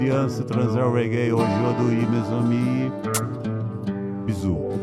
Aliança Transel Reggae aujourd'hui, mes amis. Bisous.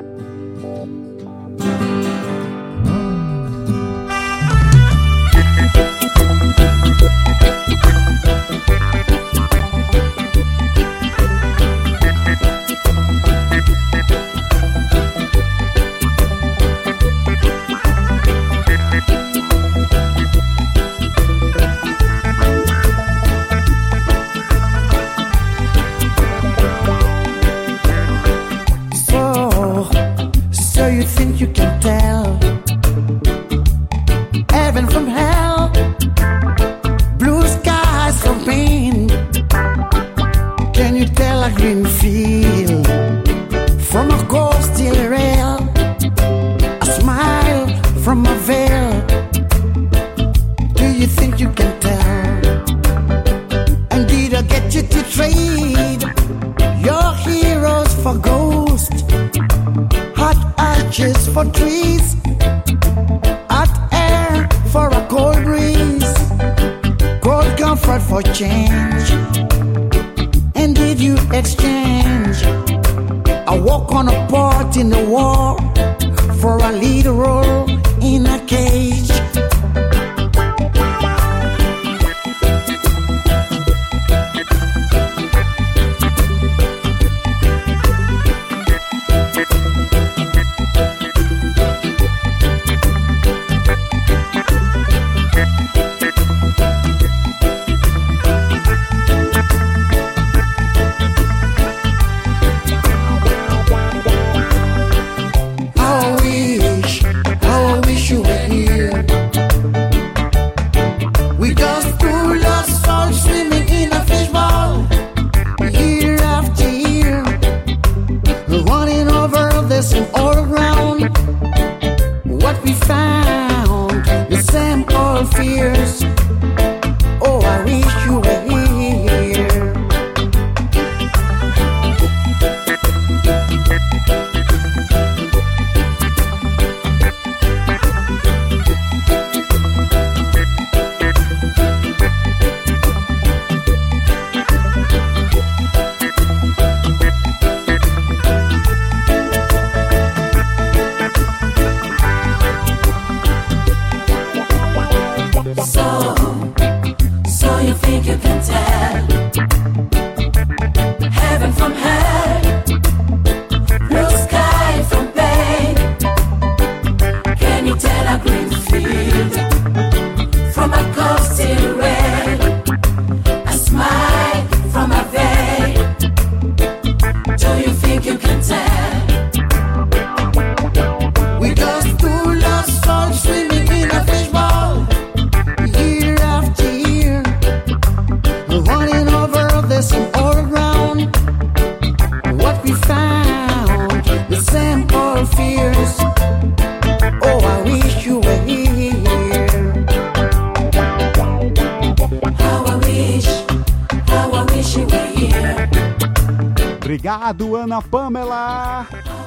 Obrigado, Ana Pamela,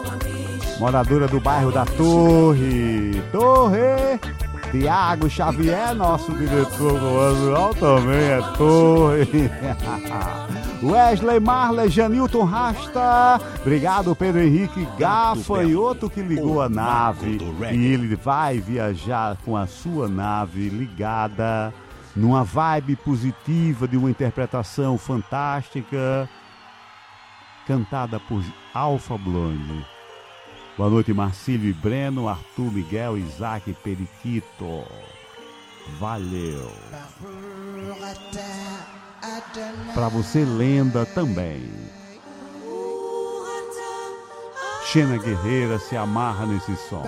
moradora do bairro da Torre. Tiago Xavier, nosso diretor do anual, também é Torre. Wesley Marley, Janilton Rasta. Obrigado, Pedro Henrique Gafanhoto, que ligou a nave. E ele vai viajar com a sua nave ligada numa vibe positiva de uma interpretação fantástica, cantada por Alfa Blonde. Boa noite, Marcílio e Breno, Arthur, Miguel, Isaac e Periquito. Valeu. Pra você, Lenda, também. Xena Guerreira se amarra nesse som.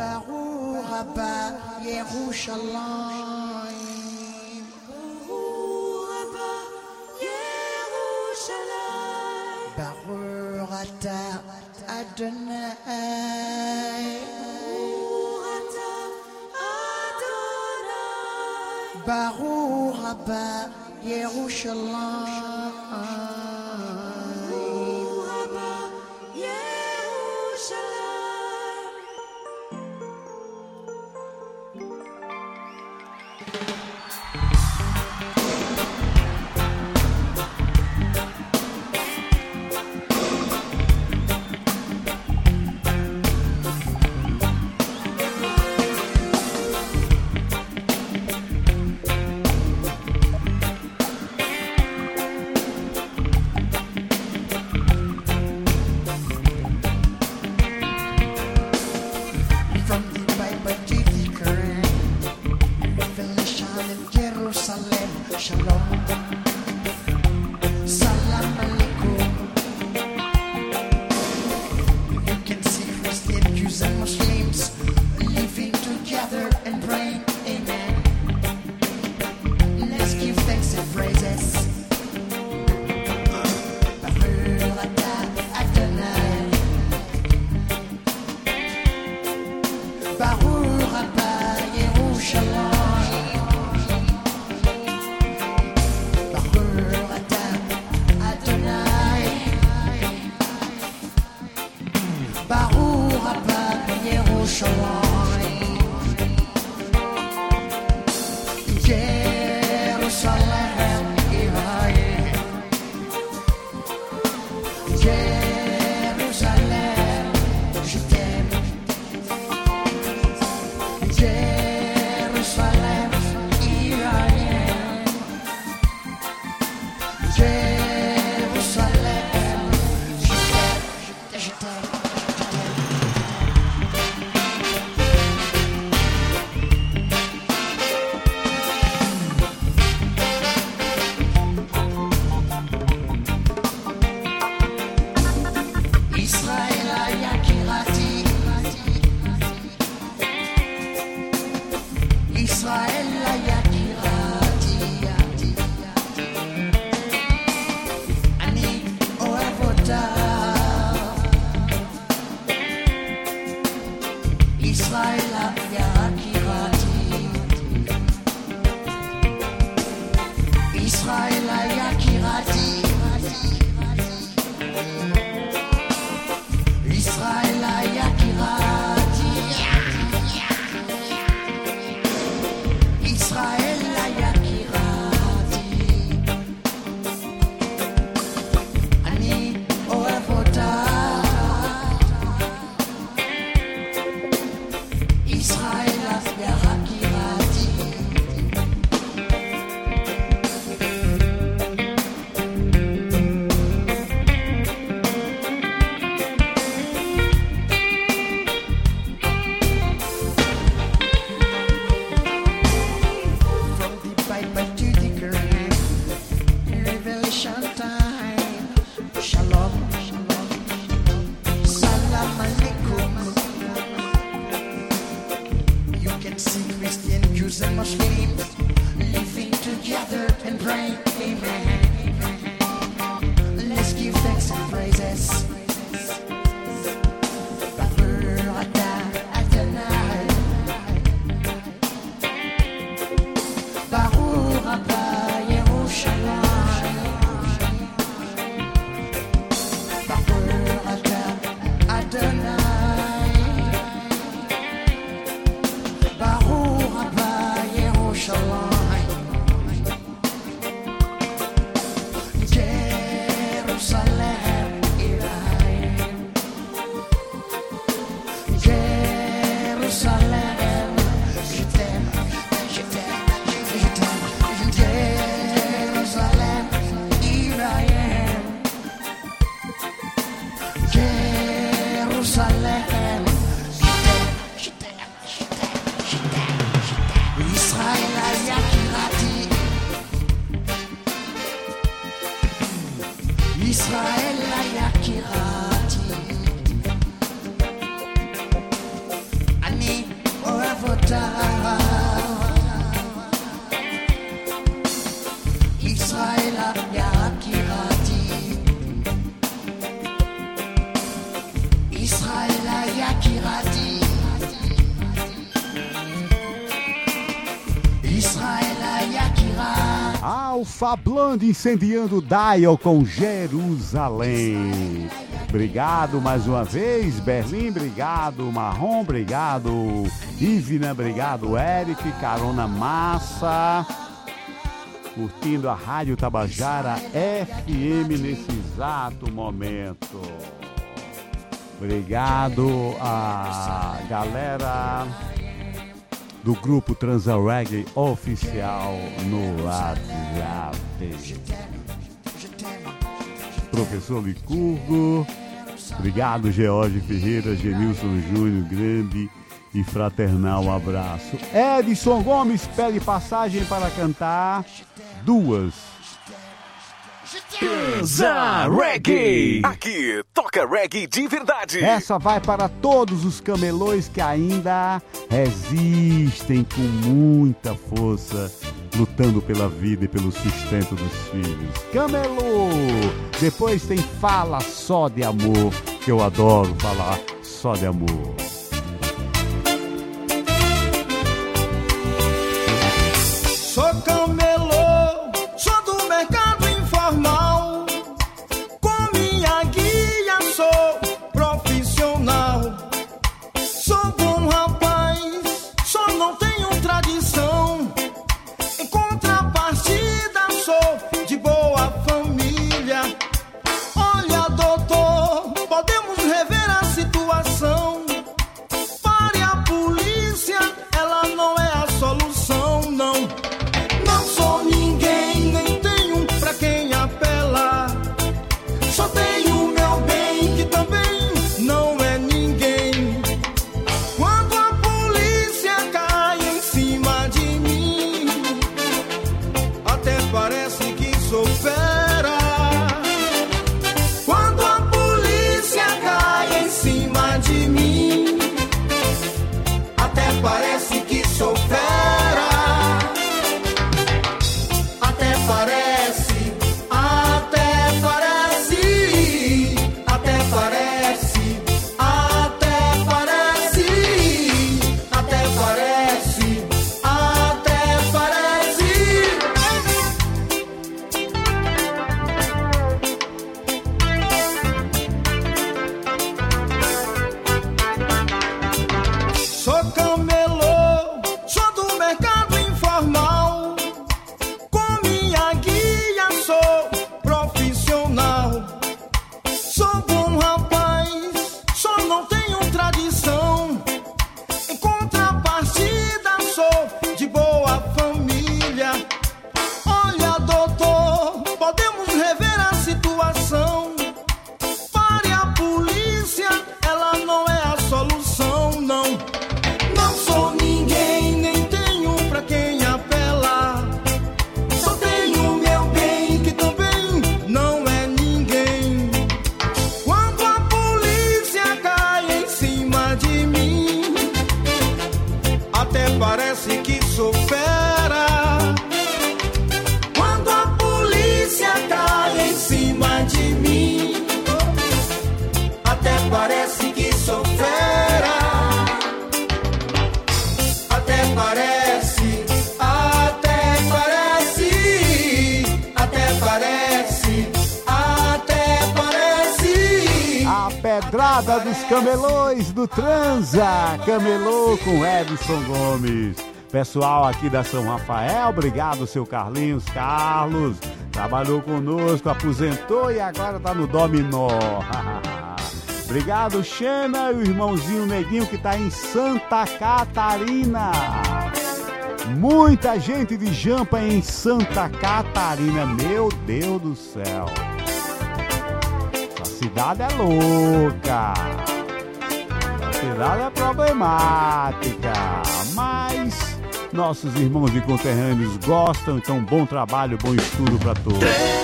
Baruch haba Yerushalayim. Muslims and Muslims living together and praying, amen. Let's give thanks and praises. Baruch Haba Yerushalayim, Baruch Ata Adonai, Baruch Haba Yerushalayim, Jerusalem Iraim, Jerusalem, je t'aime, je t'aime. Jerusalem, Iraim, Jerusalem, Israel Yakirati, Israel Yakirati, Ani Oravotara. Israel Yakirati, Israel Yakirati, Israel Yakirati. Alfa Blonde incendiando Dial com Jerusalém. Obrigado mais uma vez, Berlim, obrigado, Marrom, obrigado, Ivna, obrigado, Eric, Carona Massa. Curtindo a Rádio Tabajara FM nesse exato momento. Obrigado a galera do grupo Transal Reggae Oficial no WhatsApp. Professor Licurgo, obrigado George Ferreira, Genilson Júnior, grande e fraternal abraço. Edson Gomes pede passagem para cantar duas. Transal Reggae. Aqui toca reggae de verdade. Essa vai para todos os camelôs que ainda resistem com muita força, lutando pela vida e pelo sustento dos filhos. Camelô! Depois tem Fala Só de Amor, que eu adoro falar só de amor. Sou camelô, sou do mercado informal. Com minha guia sou profissional. Sou bom rapaz, só não tenho tradição. Em contrapartida sou de boa família. Olha doutor, podemos rever a situação. de mim. Até parece que sou fera. Até parece, até parece, até parece, até parece. A pedrada dos camelôs do Transa, camelô com Edson Gomes. Pessoal aqui da São Rafael, obrigado, seu Carlinhos. Carlos trabalhou conosco, aposentou e agora tá no dominó. Obrigado, Xena, e o irmãozinho Neguinho que tá em Santa Catarina. Muita gente de Jampa em Santa Catarina, meu Deus do céu. Essa cidade é louca. Essa cidade é problemática, mas nossos irmãos e conterrâneos gostam, então bom trabalho, bom estudo para todos.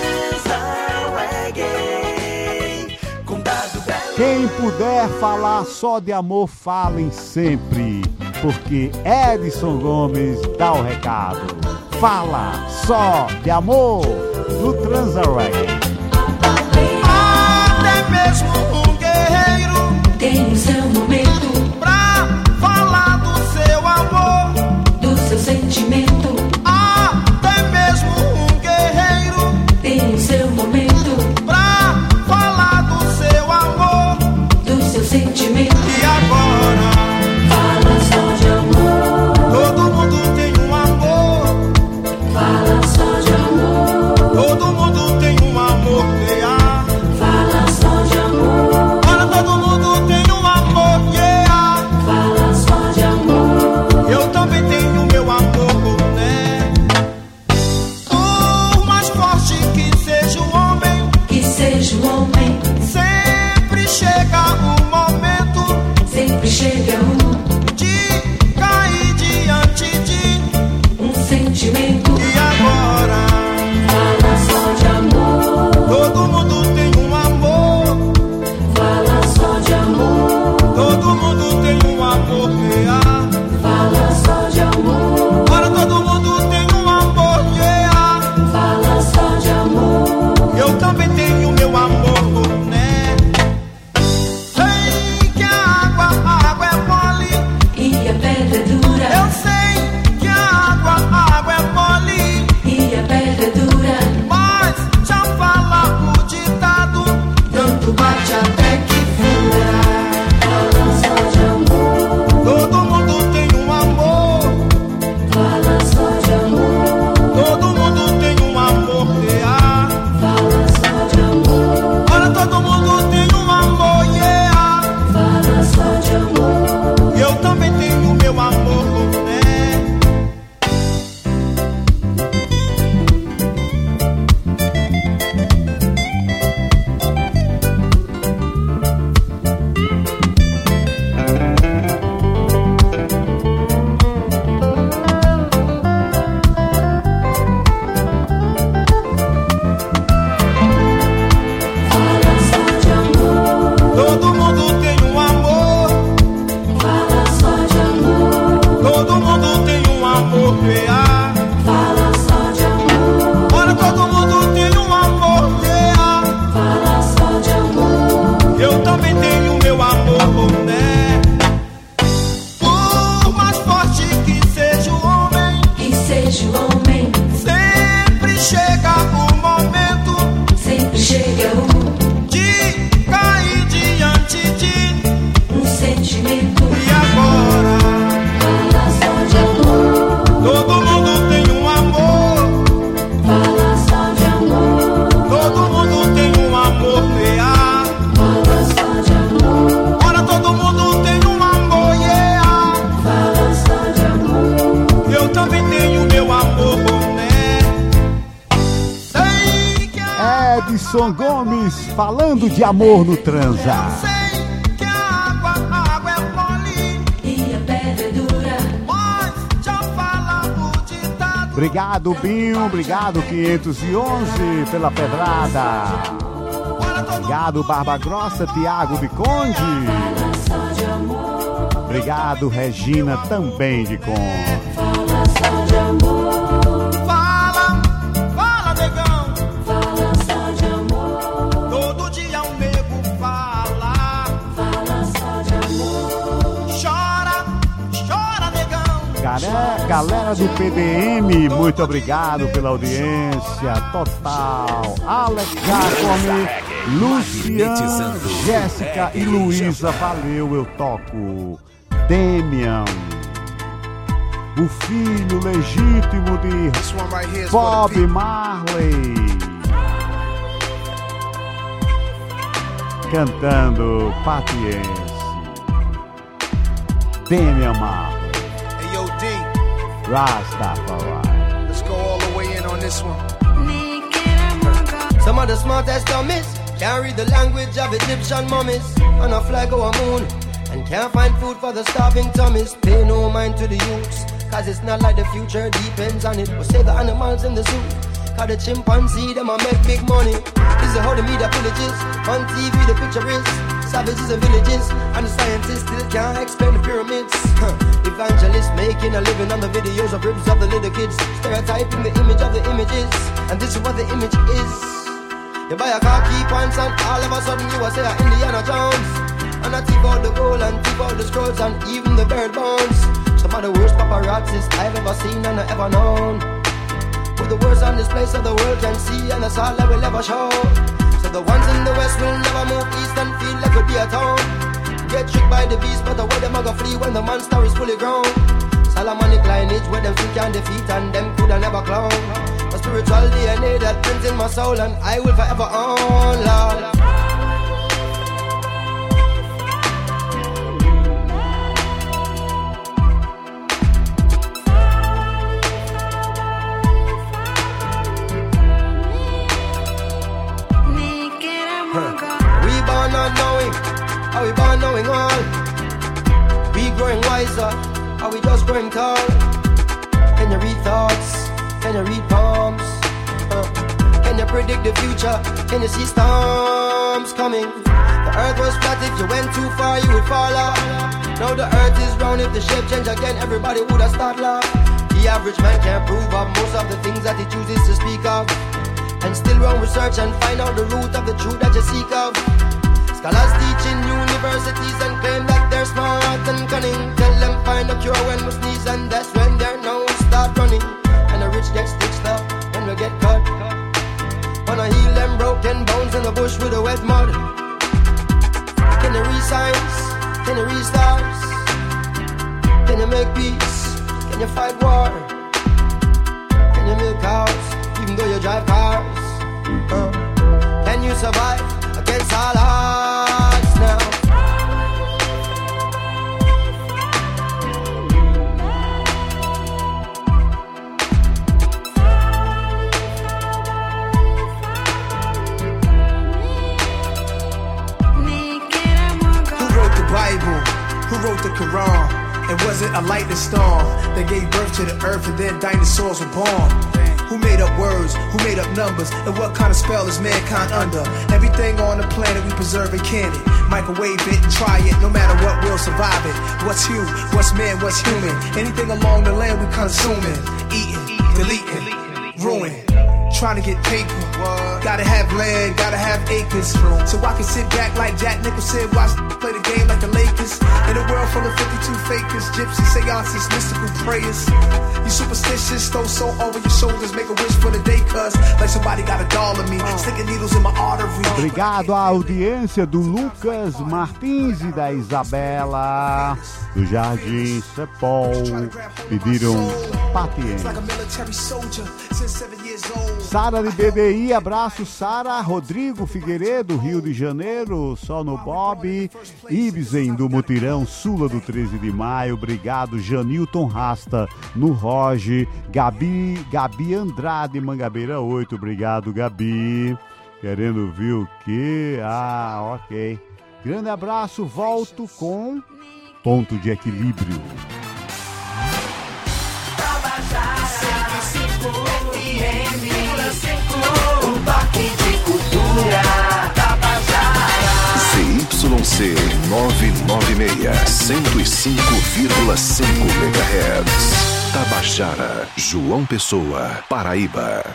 Quem puder falar só de amor, falem sempre, porque Edson Gomes dá o recado. Fala só de amor no Transa Reggae. Até mesmo um guerreiro tem o seu momento pra falar do seu amor, do seu sentimento. até mesmo um guerreiro Tem o seu momento pra falar do seu amor. do seu sentimento. E agora Fala só de amor, todo mundo tem um amor, fala só de amor, todo mundo tem um amor real. fala só de amor, Olha, todo mundo tem um amor, yeah. fala só de amor. Eu também tenho meu amor, né? Por mais forte que seja o homem, Que seja o homem, sempre chega o momento sempre chega de cair diante de. um sentimento. E agora Fala só de amor, todo mundo tem um amor, fala só de amor, todo mundo tem um amor real. fala só de amor, Agora todo mundo tem um amor, yeah. fala só de amor. Eu também tenho meu amor, né? Sei que a água é mole. E a pedra é dura, Eu sei que a água é mole. e a pedra é dura, Mas já fala o ditado, tanto bate até que fura. fala só de amor, Todo mundo tem um amor, fala só de amor, todo mundo tem um amor real. fala só de amor, Olha, todo mundo tem um amor, yeah. fala só de amor. Eu também tenho meu amor, né? Fala só de amor, Todo mundo tem um amor, fala só de amor, todo mundo tem um amor real. fala só de amor, Olha, todo mundo tem um amor real. fala só de amor. Eu também tenho meu amor, né? Por mais forte que seja o homem, Que seja o homem, sempre chega o momento sempre chega de cair diante de. um sentimento. E agora Fala só de amor, todo mundo tem um amor, fala só de amor, todo mundo tem um amor real. fala só de amor, Olha, todo mundo tem um amor, yeah. fala só de amor. Eu também tenho meu amor, né? Sei que a Edson Gomes falando de amor no Transa. sei que a água é mole, E a pedra é dura, mas já fala o ditado. Obrigado, Binho. Obrigado, 511, pela pedrada. Olha, todo Obrigado, Barba Grossa, Tiago Biconde. fala só de amor, Obrigado, Regina, também de Com. fala só de amor, fala, negão. fala só de amor, Galera do PDM, muito obrigado pela audiência total. Alex Jacome, Luciano, Jéssica e Luísa, valeu, eu toco. Damian, o filho legítimo de Bob Marley, cantando Patience. Damian Marley. Hey yo, D. Rastafari. Let's go all the way in on this one. Some of the smartest dummies can't read the language of Egyptian mummies. On a flag or a moon, and can't find food for the starving tummies. Pay no mind to the youths, cause it's not like the future depends on it. We'll save the animals in the zoo, cause the chimpanzee, them a make big money. This is how the media villages, on TV the picture is savages and villages, and the scientists still can't explain the pyramids. Evangelists making a living on the videos of ribs of the little kids, stereotyping the image of the images, and this is what the image is. You buy a car, key points, and all of a sudden you are say Indiana Jones. And I tip out the gold and tip out the scrolls and even the bird bones. Some of the worst paparazzis I've ever seen and I ever known. With the worst on display so the world can see, and that's all that will ever show. So the ones in the west will never move east and feel like we'll be at home. Get tricked by the beast, but the way them a go flee when the monster is fully grown. Solomonic lineage where them think can defeat and them coulda never clone. A spiritual DNA that prints in my soul and I will forever own, Lord. We born not knowing, are we born knowing all? We growing wiser, are we just growing tall? Can you read thoughts? Can you read palms? Can you predict the future? Can you see storms coming? The earth was flat, if you went too far you would fall off. Now the earth is round, if the shape change again everybody would have started laugh. The average man can't prove up most of the things that he chooses to speak of, and still run research and find out the root of the truth that you seek of. Scholars teach in universities and claim that they're smart and cunning. Tell them find a cure when we sneeze, and that's when their nose start running. And the rich get stitched up when we get cut. Wanna heal them broken bones in the bush with the wet mud. Can you read signs? Can you read stars? Can you make peace? Can you fight war? Can you milk cows even though you drive cars? Can you survive against all odds now? Who wrote the Bible? Who wrote the Quran? And was it a lightning storm that gave birth to the earth and then dinosaurs were born? Who made up words? Who made up numbers? And what kind of spell is mankind under? Everything on the planet we preserve and can it. Microwave it and try it, no matter what, we'll survive it. What's you? What's man? What's human? Anything along the land we consuming, eating, deleting, ruin. Trying to get paper, gotta have land, gotta have acres. So I can sit back like Jack Nicholson, watch play the game like the Lakers. In a world full of 52 fakers, gypsy seances, mystical prayers. You superstitious, throw soul over your shoulders, make a wish for the day, cuz like somebody got a doll of me, sticking needles in my artery. Obrigado à audiência do Lucas Martins e da Isabela do Jardim Cepol. Pediram Patience. Sara de BDI, abraço Sara. Rodrigo Figueiredo, Rio de Janeiro, só no Bob. Ibsen do Mutirão, Sula do 13 de Maio, obrigado. Janilton Rasta no Roge. Gabi Andrade, Mangabeira 8, obrigado Gabi. Querendo ver o quê? Ah, ok. Grande abraço, volto com Ponto de Equilíbrio. Um toque de cultura. ZYC 996, 105,5 MHz. Tabajara, João Pessoa, Paraíba.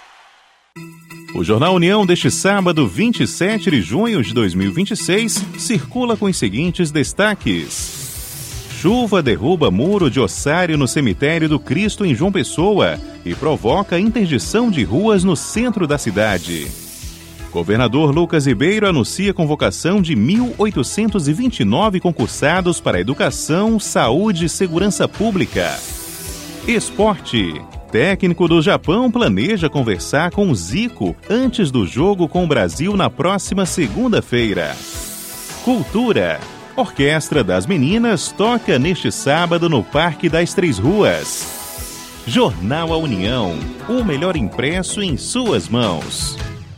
O Jornal União deste sábado, 27 de junho de 2026, circula com os seguintes destaques. Chuva derruba muro de ossário no cemitério do Cristo em João Pessoa e provoca interdição de ruas no centro da cidade. Governador Lucas Ribeiro anuncia convocação de 1.829 concursados para educação, saúde e segurança pública. Esporte. Técnico do Japão planeja conversar com o Zico antes do jogo com o Brasil na próxima segunda-feira. Cultura. Orquestra das Meninas toca neste sábado no Parque das Três Ruas. Jornal A União. O melhor impresso em suas mãos.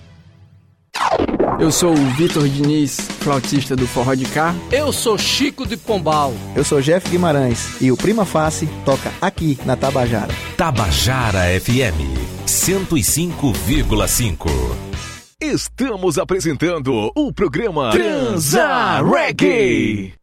Eu sou o Vitor Diniz, flautista do Forró de Cá. Eu sou Chico de Pombal. Eu sou Jeff Guimarães e o Prima Face toca aqui na Tabajara. Tabajara FM 105,5. Estamos apresentando o programa Transa Reggae.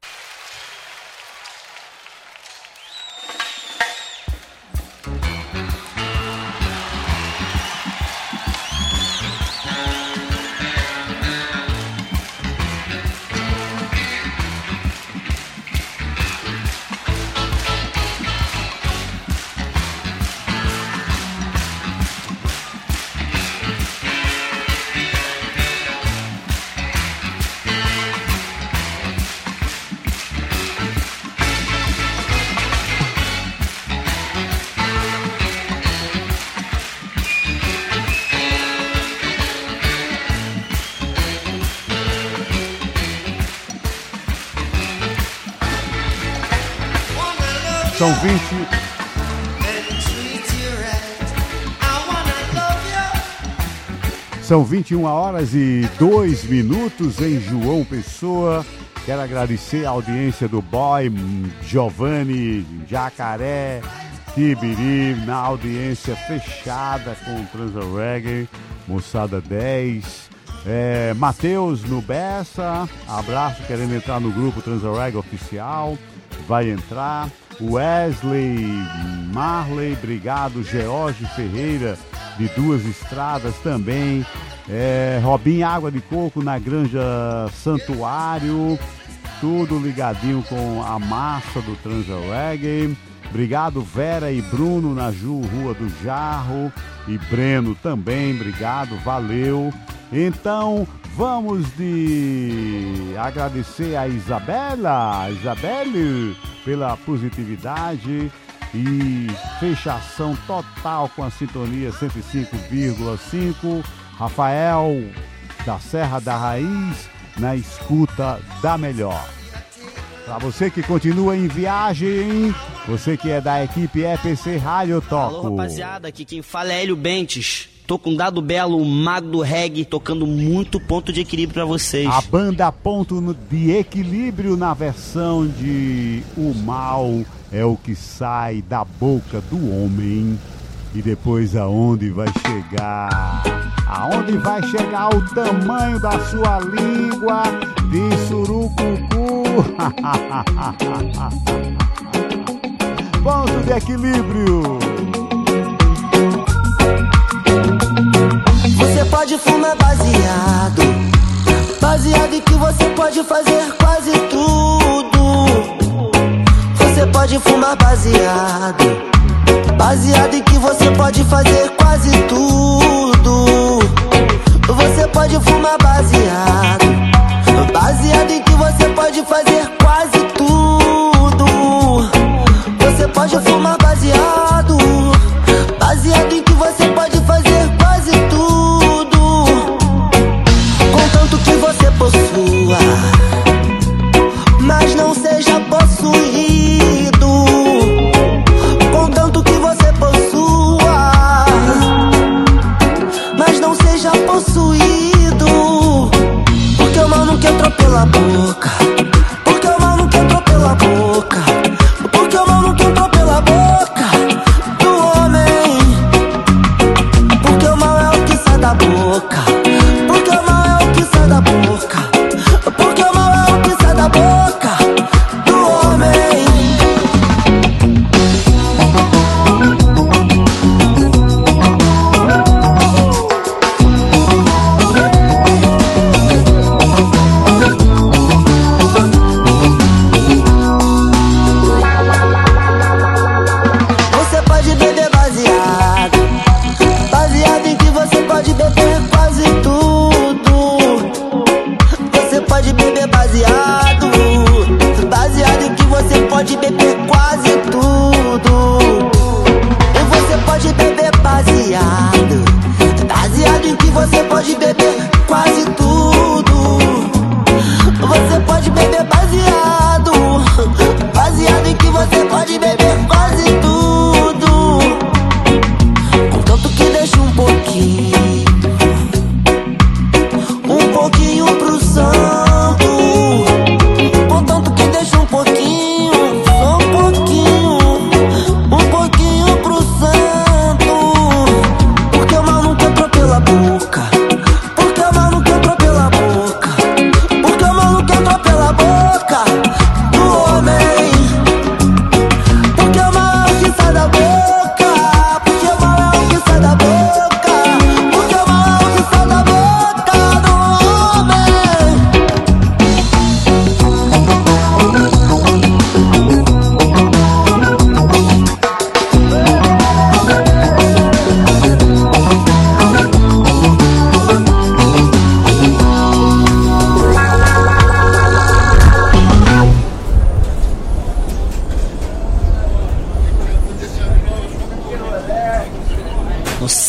São 20. São 21 horas e 2 minutos em João Pessoa. Quero agradecer a audiência do Boy, Giovanni, Jacaré, Tibiri, na audiência fechada com o Transa Reggae, Moçada 10. Matheus no Bessa, abraço, querendo entrar no grupo Transa Reggae oficial, vai entrar. Wesley Marley, obrigado. George Ferreira de Duas Estradas também. Robin Água de Coco na Granja Santuário, tudo ligadinho com a massa do Transa Reggae. Obrigado Vera e Bruno na Rua do Jarro, e Breno também, obrigado, valeu. Então vamos de agradecer a Isabelle pela positividade e fechação total com a sintonia 105,5. Rafael da Serra da Raiz na escuta da melhor. Para você que continua em viagem, você que é da equipe EPC Rádio Toco. Alô rapaziada, aqui quem fala é Hélio Bentes. Tô com Dado Belo, o mago do reggae, tocando muito ponto de equilíbrio pra vocês. A banda Ponto de Equilíbrio na versão de O Mal é o que sai da boca do homem. E depois aonde vai chegar? Aonde vai chegar o tamanho da sua língua de surucucu? Ponto de Equilíbrio. Você pode fumar baseado, baseado em que você pode fazer quase tudo. Você pode fumar baseado, baseado em que você pode fazer quase tudo. Você pode fumar baseado, baseado em que você pode fazer quase tudo. Você pode fumar baseado, baseado em que você pode fazer quase tudo. Contanto que você possua, mas não seja possuído. Contanto que você possua, mas não seja possuído. Porque o mal não quer entrar pela boca, porque o mal não quer entrar pela boca, porque o mal não quer entrar pela boca do homem. Porque o mal é o que sai da boca, porque o mal é o que sai da boca, porque o mal é o que sai da boca do homem.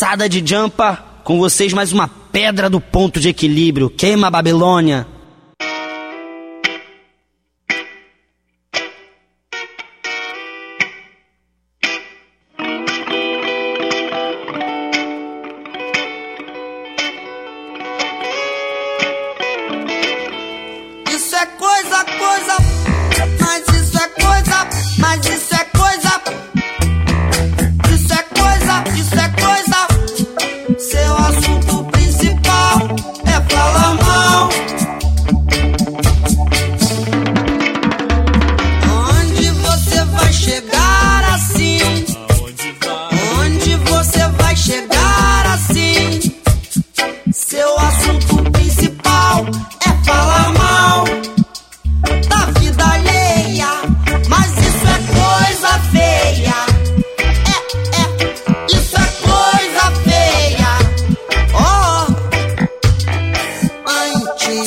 cansada de jampa, com vocês mais uma pedra do ponto de equilíbrio. Queima a Babilônia. Isso é coisa, mas isso é coisa, mas isso é coisa. Isso é coisa, isso é coisa. Seu assunto principal é falar mal. Onde você vai chegar assim? Onde você vai chegar assim? Seu assunto principal é falar mal da vida alheia, mas isso é coisa feia. Isso é coisa feia. Oh, antes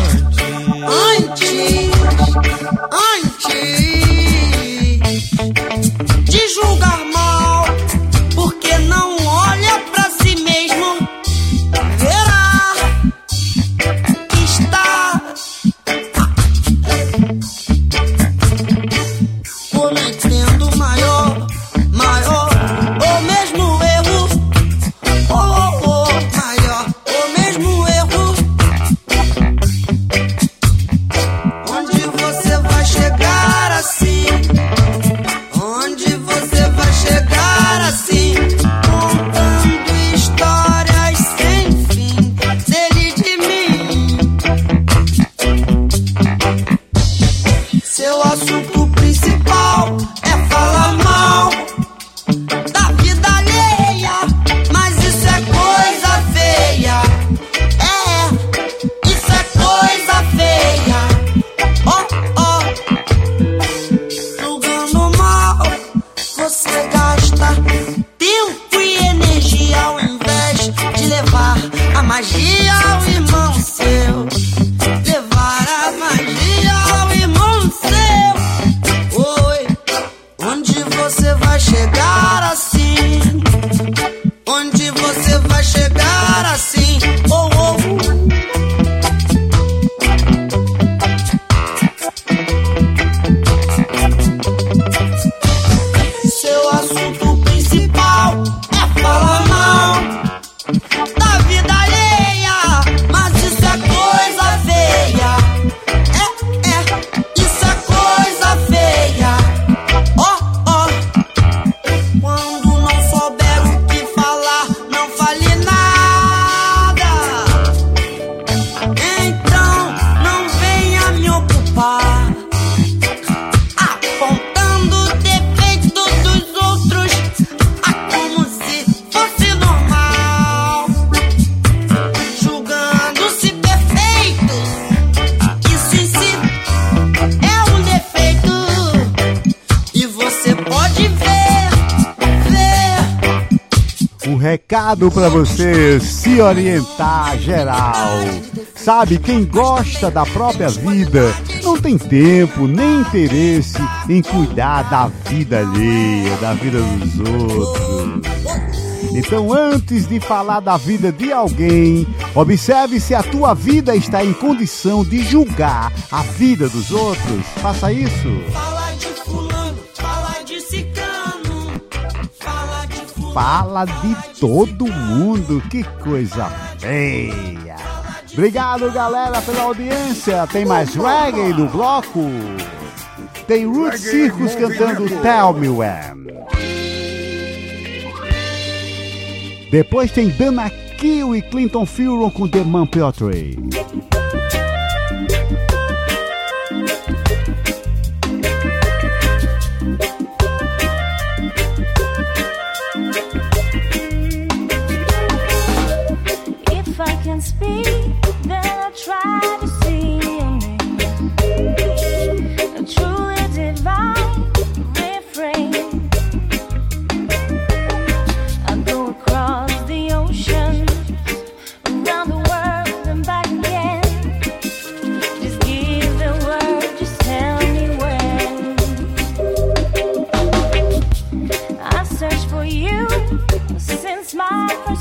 de julgar mal, porque não olha pra si mesmo, verá que está cometendo maior ou mesmo erro, maior ou mesmo erro. Onde você vai chegar assim? Onde você vai chegar assim? Contando histórias sem fim dele e de mim. Seu assunto principal é falar mal da vida alheia, mas isso é coisa feia. Isso é coisa feia. Julgando mal, você gasta tempo e energia ao invés de levar a magia ao irmão seu. Levar a magia ao irmão seu. Oi, onde você vai chegar assim? Onde você vai chegar assim? Seu assunto principal é falar mal da vida alheia, mas isso é coisa feia. Isso é coisa feia. Quando não souber o que falar, não fale nada. Então não venha me ocupar apontando o defeito dos outros, como se fosse normal, julgando-se perfeito. Isso em si é um defeito, e você pode ver. Um recado pra você se orientar geral. Sabe, quem gosta da própria vida não tem tempo nem interesse em cuidar da vida alheia, da vida dos outros. Então, antes de falar da vida de alguém, observe se a tua vida está em condição de julgar a vida dos outros. Faça isso. Fala de fulano, fala de ciclano, fala de fulano. Fala de todo mundo, que coisa feia. Obrigado, galera, pela audiência. Tem mais reggae no bloco. Tem Root Circus cantando Tell Me When. Depois tem Dana Kill e Clinton Furon com The Man Poetry. If I can speak, then I'll try to see your name. A truly divine refrain. I go across the ocean, around the world and back again. Just give the word, just tell me when. I searched for you since my first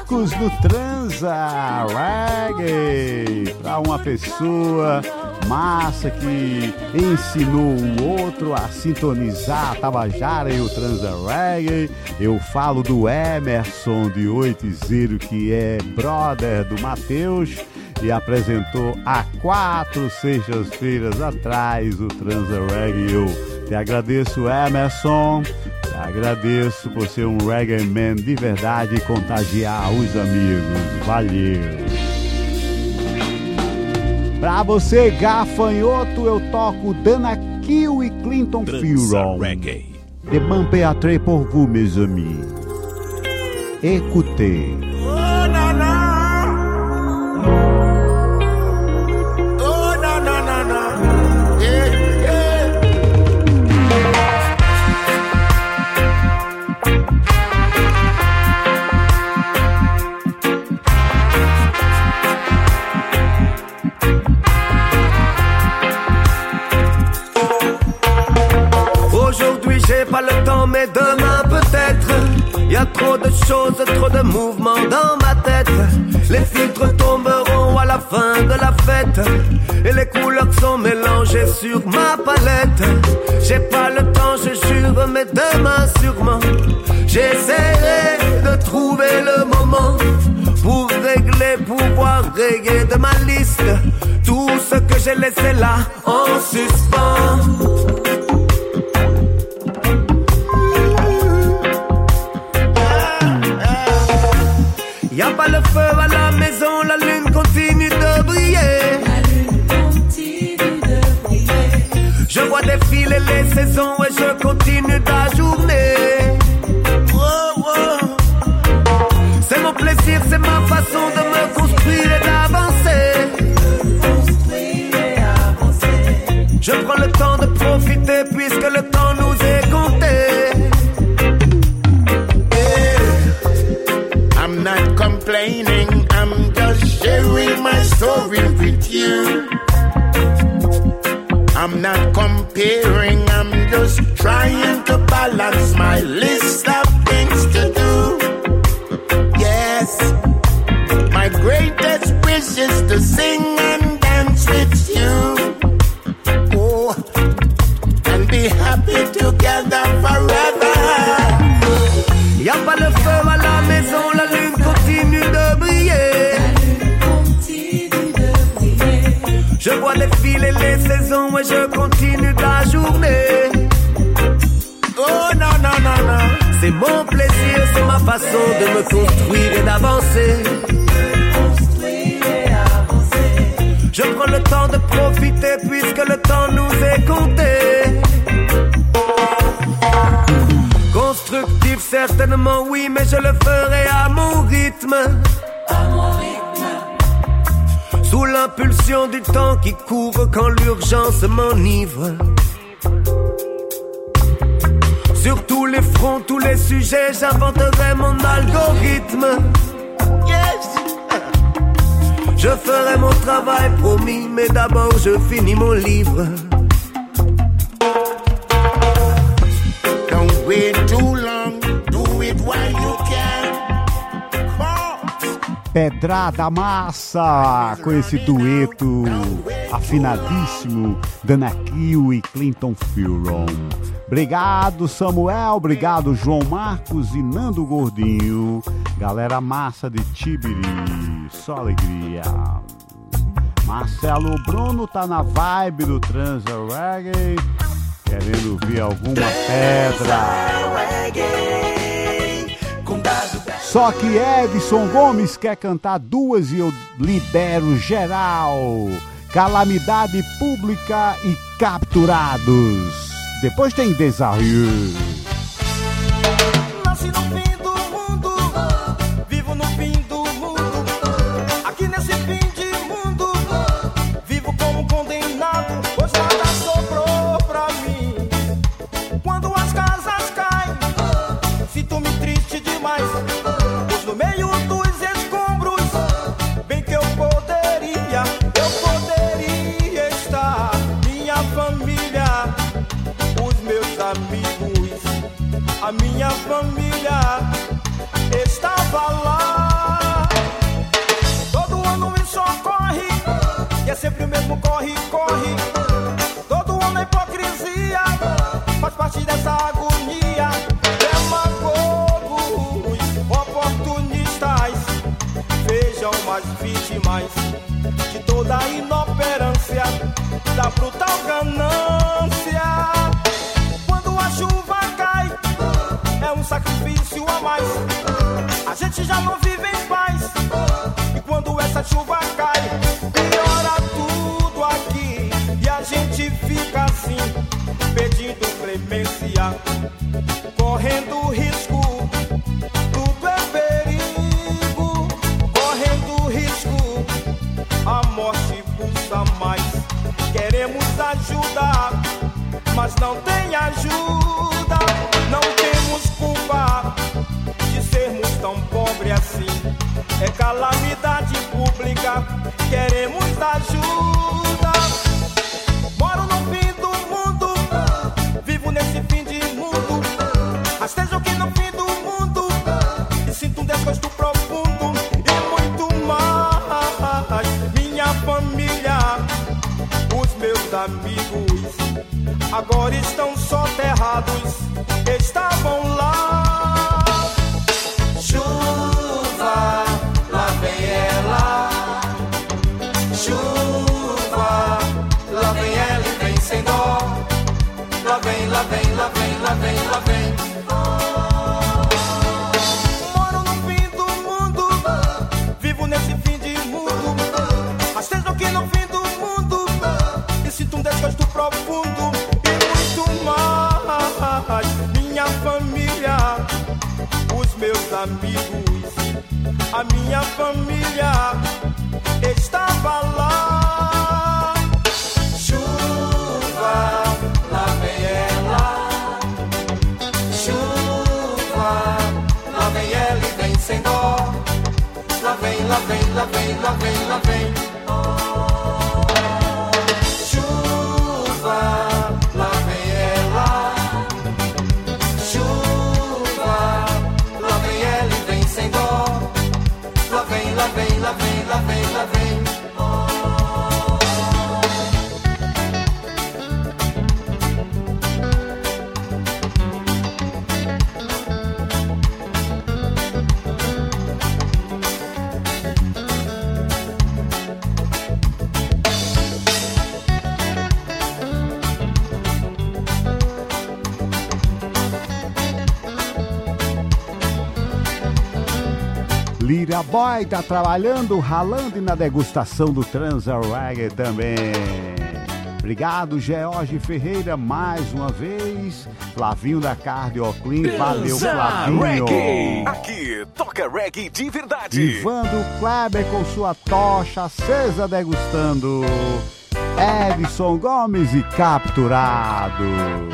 Marcos no Transa Reggae, para uma pessoa massa que ensinou o outro a sintonizar a Tabajara e o Transa Reggae. Eu falo do Emerson de Oitizeiro, que é brother do Matheus e apresentou há 4 sextas-feiras atrás o Transa Reggae. Eu te agradeço, Emerson. Agradeço por ser um reggae man de verdade e contagiar os amigos. Valeu! Pra você, gafanhoto, eu toco Dana Kill e Clinton Furon. Demain Péatré pour vous, mes amis. Écoutez. Oh, na. Oh, na. Yeah. Aujourd'hui j'ai pas le temps mais demain peut-être. Y a trop de choses, trop de mouvements dans ma tête. Les filtres tomberont à la fin de la fête et les couleurs sont mélangées sur ma palette. J'ai pas le temps je jure mais demain sûrement j'essaierai de trouver le moment pour régler, pouvoir rayer de ma liste tout ce que j'ai laissé là en suspens. Y'a pas le feu à la maison, la lune continue de briller. Je vois défiler les saisons et je continue ta journée. C'est mon plaisir, c'est ma façon de me construire et d'avancer. Je prends le temps de profiter puisque le temps nous est compté. I'm not complaining, I'm just sharing my story with you. I'm not comparing, I'm just trying to balance my list of things to do. Yes, my greatest wish is to sing and dance with you. Oh, and be happy together forever. Y'a pas le feu à la maison, la lune continue de briller. Je vois défiler les saisons et je continue ta journée. Oh non. C'est mon plaisir, c'est ma façon de me construire et d'avancer. Je prends le temps de profiter puisque le temps nous est compté. Constructif certainement oui, mais je le ferai à mon rythme. Sous l'impulsion du temps qui court quand l'urgence m'enivre. Sur tous les fronts, tous les sujets, j'inventerai mon algorithme. Yes. Je ferai mon travail promis, mais d'abord je finis mon livre. Don't wait too long, do it while you can. Pedrada massa com esse dueto afinadíssimo, Dana Kill e Clinton Furon. Obrigado Samuel, obrigado João Marcos e Nando Gordinho. Galera massa de Tibiri, só alegria. Marcelo Bruno tá na vibe do Transa Reggae, querendo ouvir alguma pedra. Só que Edson Gomes quer cantar 2 e eu libero geral. Calamidade Pública e Capturados. Depois tem Desarrieux. Nasci no fim do mundo, vivo no fim do mundo. Aqui nesse fim de mundo, vivo como condenado, pois nada sobrou pra mim. Quando as casas caem, sinto-me triste demais. Pois no meio dos escombros, bem que eu poderia estar. Minha família, os meus amigos, a minha família estava lá. mais de toda a inoperância da brutal ganância. Quando a chuva cai, é um sacrifício a mais. A gente já não vive em paz. E quando essa chuva cai, piora tudo aqui. E a gente fica assim, pedindo clemência, correndo risco. Tudo é perigo, correndo risco. A morte pulsa mais. Queremos ajudar, mas não tem ajuda. Não temos culpa de sermos tão pobres assim. É calamidade pública, queremos ajuda. Moro no fim do mundo, vivo nesse fim de mundo. Rastejo aqui no fim do mundo e sinto um desgosto profundo. E muito mais, minha família, os meus amigos agora estão soterrados, estavam lá. Chuva, lá vem ela. Chuva, lá vem ela e vem sem dó. Lá vem, lá vem, lá vem, lá vem, lá vem. Moro no fim do mundo, vivo nesse fim de mundo. Rastejo aqui no fim do mundo e sinto um desgosto profundo. E muito mais, minha família, os meus amigos, a minha família estava lá. Chuva, lá vem ela. Chuva, lá vem ela e vem sem dó. Lá vem, lá vem, lá vem, lá vem, lá vem. Chuva, lá vem ela. Chuva, lá vem ela e vem sem dó. Lá vem, lá vem, lá vem, lá vem, lá vem. Líria Boy tá trabalhando, ralando e na degustação do Transa Reggae também. Obrigado, George Ferreira, mais uma vez. Flavinho da Cardio Clean, valeu, Flavinho. Reggae. Aqui toca reggae de verdade. Ivandro Kleber com sua tocha acesa degustando. Edson Gomes e Capturado.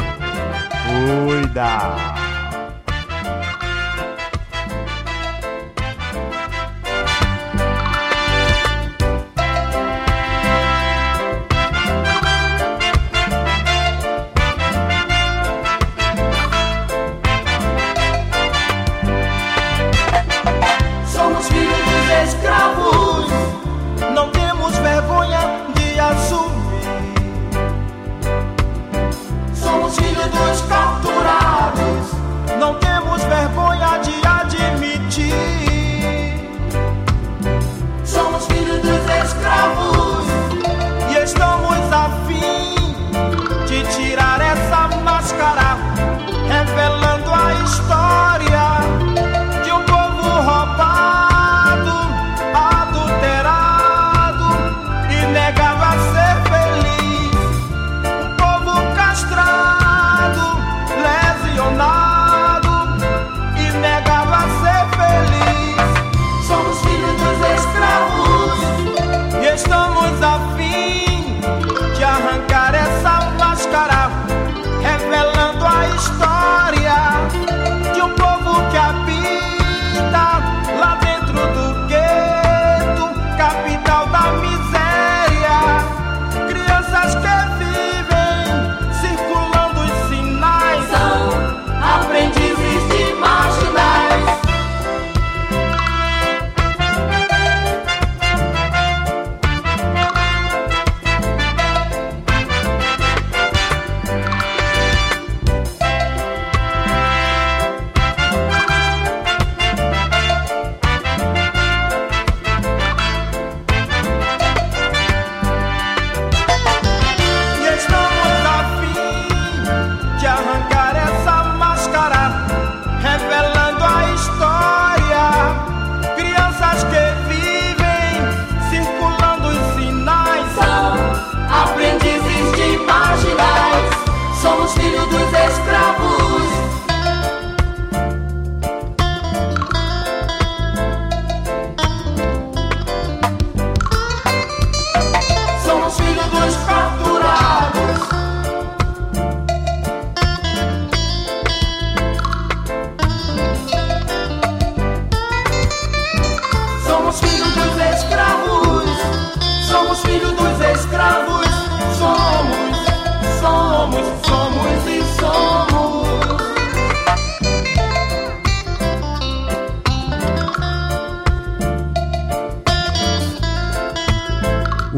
Cuida. Somos filhos dos escravos, não temos vergonha de assumir. Somos filhos dos capturados,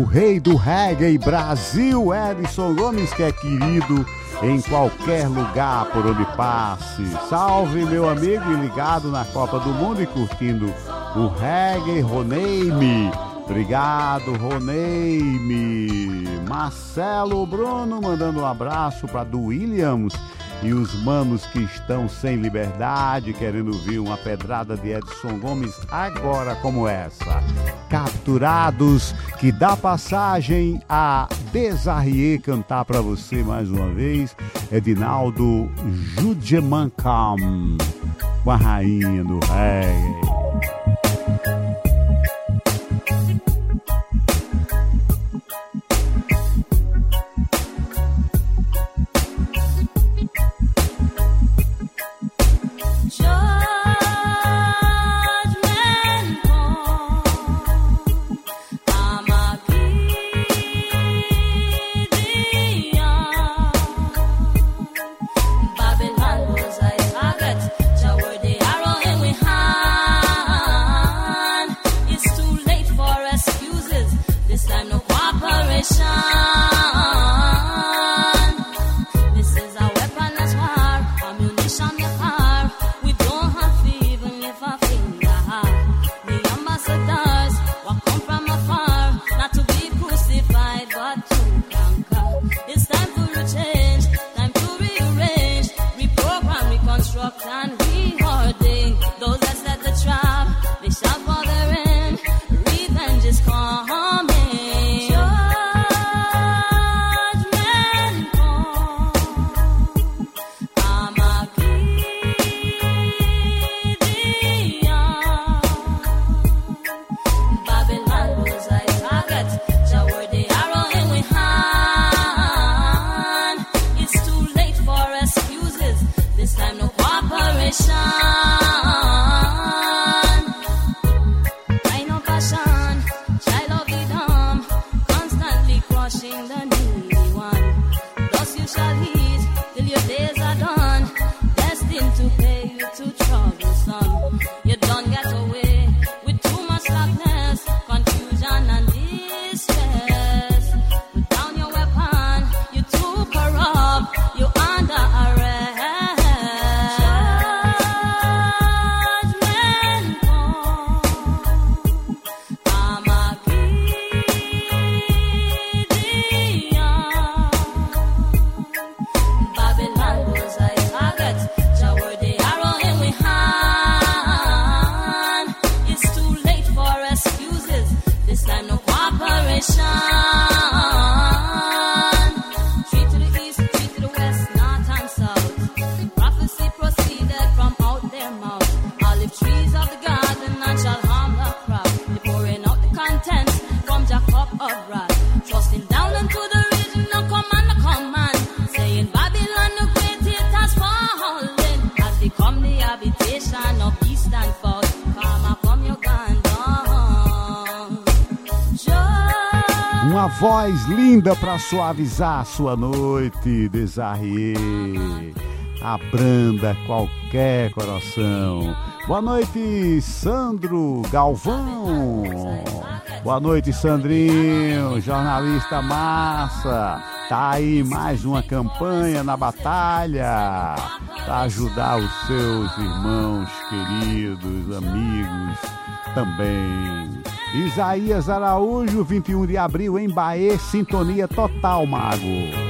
rei do reggae Brasil, Edson Gomes, que é querido em qualquer lugar por onde passe. Salve, meu amigo, e ligado na Copa do Mundo e curtindo o reggae, Roneime. Obrigado, Roneime. Marcelo Bruno mandando um abraço para do Williams e os manos que estão sem liberdade, querendo ouvir uma pedrada de Edson Gomes agora como essa. Capturados, que dá passagem a Desarrier cantar para você mais uma vez. Edinaldo Judemancam, com a rainha do reggae. Voz linda para suavizar sua noite, Desarrier. Abranda qualquer coração. Boa noite, Sandro Galvão. Boa noite, Sandrinho, jornalista massa. Tá aí mais uma campanha na batalha para ajudar os seus irmãos queridos, amigos também. Isaías Araújo, 21 de abril em Bahia, sintonia total, mago.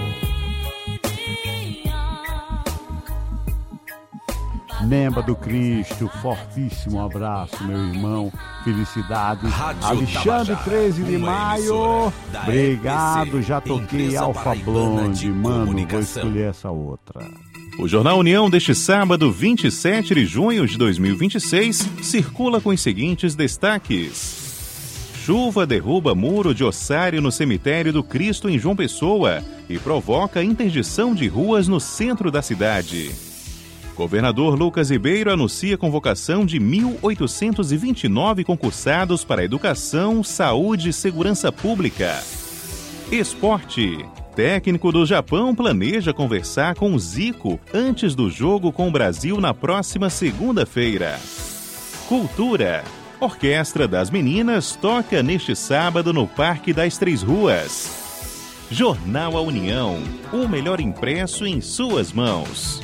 Membro do Cristo, fortíssimo abraço, meu irmão, felicidades. Alexandre, 13 de maio, obrigado, já toquei Alfa Blonde, mano, vou escolher essa outra. O Jornal União deste sábado, 27 de junho de 2026, circula com os seguintes destaques. Chuva derruba muro de ossário no cemitério do Cristo em João Pessoa e provoca interdição de ruas no centro da cidade. Governador Lucas Ribeiro anuncia convocação de 1.829 concursados para educação, saúde e segurança pública. Esporte. Técnico do Japão planeja conversar com o Zico antes do jogo com o Brasil na próxima segunda-feira. Cultura. Orquestra das Meninas toca neste sábado no Parque das Três Ruas. Jornal A União, o melhor impresso em suas mãos.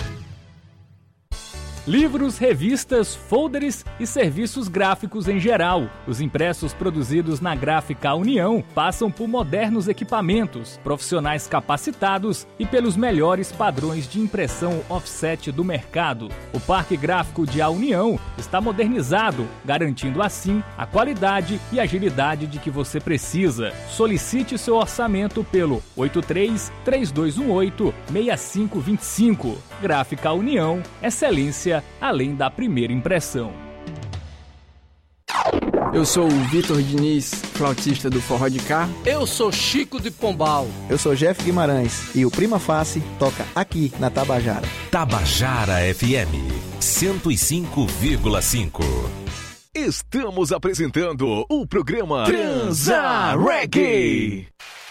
Livros, revistas, folders e serviços gráficos em geral. Os impressos produzidos na Gráfica União passam por modernos equipamentos, profissionais capacitados e pelos melhores padrões de impressão offset do mercado. O Parque Gráfico de A União está modernizado, garantindo assim a qualidade e agilidade de que você precisa. Solicite seu orçamento pelo 83-3218-6525. Gráfica União, excelência além da primeira impressão. Eu sou o Vitor Diniz, flautista do Forró de Cá. Eu sou Chico de Pombal. Eu sou Jeff Guimarães e o Prima Facie toca aqui na Tabajara. Tabajara FM 105,5. Estamos apresentando o programa Transa Reggae.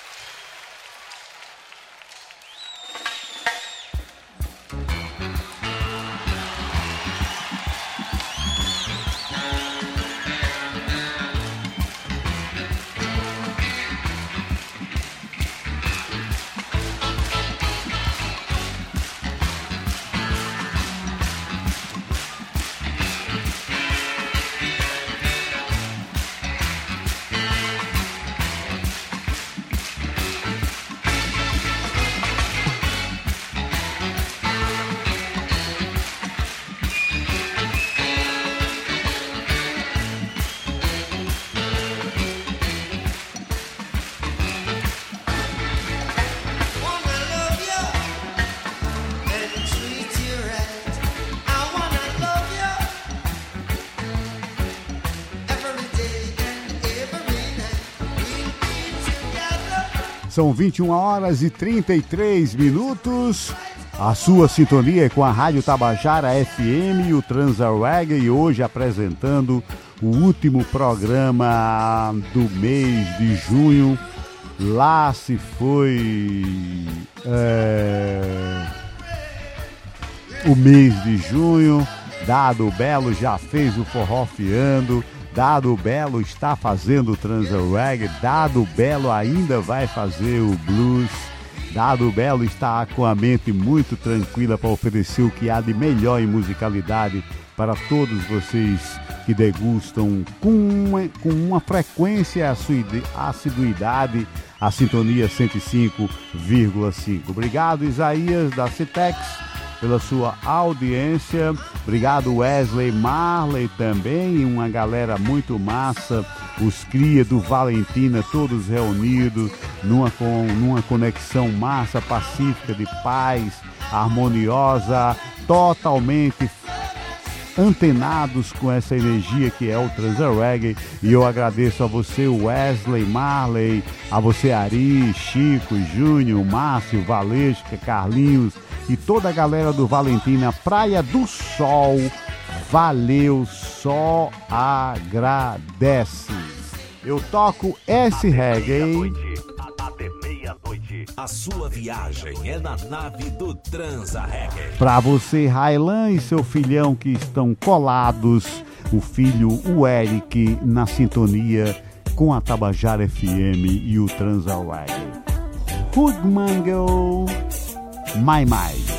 São 21 horas e 33 minutos. A sua sintonia é com a Rádio Tabajara FM e o Transa Reggae, e hoje apresentando o último programa do mês de junho. Lá se foi o mês de junho. Dado Belo já fez o forrofiando. Dado Belo está fazendo o Transa Reggae. Dado Belo ainda vai fazer o blues. Dado Belo está com a mente muito tranquila para oferecer o que há de melhor em musicalidade para todos vocês que degustam com uma frequência e assiduidade a sintonia 105,5. Obrigado, Isaías da Citex, pela sua audiência. Obrigado, Wesley Marley também, e uma galera muito massa, os cria do Valentina, todos reunidos numa conexão massa, pacífica, de paz, harmoniosa, totalmente antenados com essa energia que é o Transa Reggae. E eu agradeço a você, Wesley Marley, a você, Ari, Chico, Júnior, Márcio, Valesca, Carlinhos e toda a galera do Valentina, Praia do Sol. Valeu, só agradece. Eu toco esse reggae. Até meia-noite, a sua viagem é na nave do Transa Reggae. Pra você, Railan, e seu filhão que estão colados, o filho, o Eric, na sintonia com a Tabajara FM e o Transa Reggae. Hood Mango, My My.